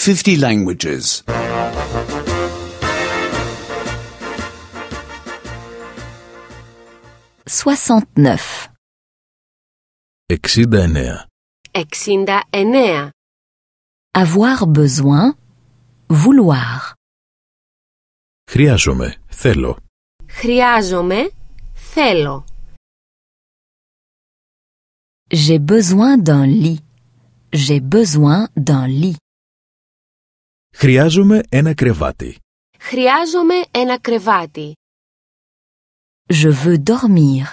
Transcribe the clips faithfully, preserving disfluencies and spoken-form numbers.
fifty languages. soixante-neuf. εξήντα εννέα. εξήντα εννέα. Avoir besoin, vouloir. Χρειάζομαι, θέλω. Χρειάζομαι, θέλω. J'ai besoin d'un lit. J'ai besoin d'un lit. Χρειάζομαι ένα κρεβάτι. Χρειάζομαι ένα κρεβάτι. Je veux dormir.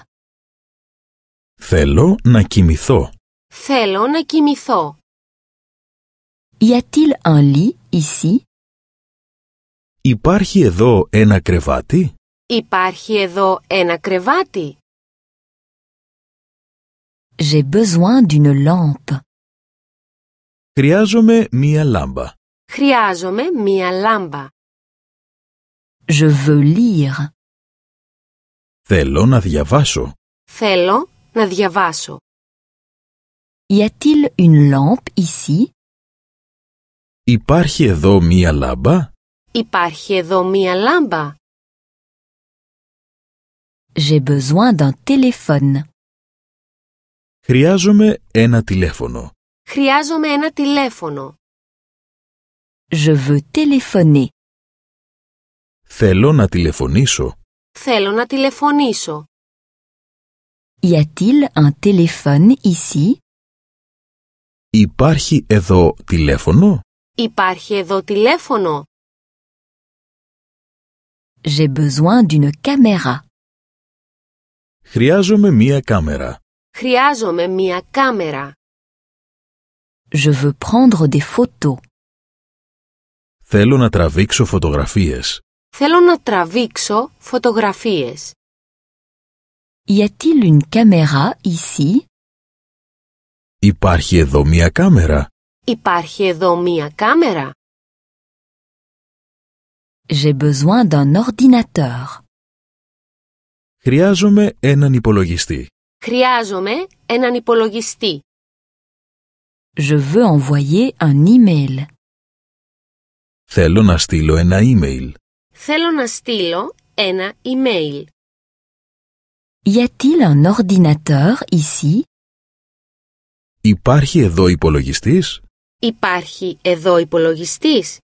Θέλω να κοιμηθώ. Θέλω να κοιμηθώ. Y a-t-il un lit ici? Υπάρχει εδώ ένα κρεβάτι? Υπάρχει εδώ ένα κρεβάτι. J'ai besoin d'une lampe. Χρειάζομαι μία λάμπα. Χρειάζομαι μία λάμπα. Je veux lire. Θέλω να διαβάσω. Θέλω να διαβάσω. Y a-t-il une lampe ici? Υπάρχει εδώ μία λάμπα? Υπάρχει εδώ μία λάμπα. J'ai besoin d'un téléphone. Χρειάζομαι ένα τηλέφωνο. Χρειάζομαι ένα τηλέφωνο. Je veux téléphoner. Θέλω να τηλεφωνήσω. Θέλω να τηλεφωνήσω. Y a-t-il un téléphone ici? Υπάρχει εδώ τηλέφωνο? Υπάρχει εδώ τηλέφωνο. J'ai besoin d'une caméra. Χρειάζομαι μία κάμερα. Χρειάζομαι μία κάμερα. Je veux prendre des photos. Θέλω να τραβήξω φωτογραφίες. Θέλω να τραβήξω φωτογραφίες. Y a-t-il une caméra ici? Υπάρχει εδώ μία κάμερα? Υπάρχει εδώ μία κάμερα. J'ai besoin d'un ordinateur. Χρειάζομαι έναν υπολογιστή. Χρειάζομαι έναν υπολογιστή. Je veux envoyer un email. Θέλω να στείλω ένα email. Θέλω να στείλω ένα email. Y a-t-il un ordinateur ici? Υπάρχει εδώ υπολογιστής? Υπάρχει εδώ υπολογιστής.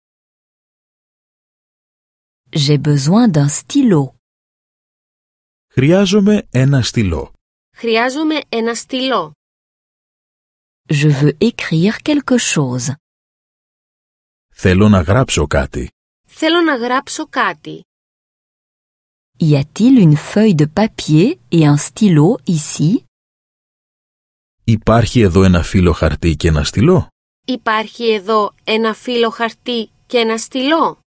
J'ai besoin d'un stylo. Χρειάζομαι ένα στυλό. Χρειάζομαι ένα στυλό. Je veux écrire quelque chose. Θέλω να γράψω κάτι. Θέλω να γράψω κάτι. Y a-t-il une feuille de papier et un stylo ici? Υπάρχει εδώ ένα φύλλο χαρτί και ένα στυλό? Υπάρχει εδώ ένα φύλλο χαρτί και ένα στυλό.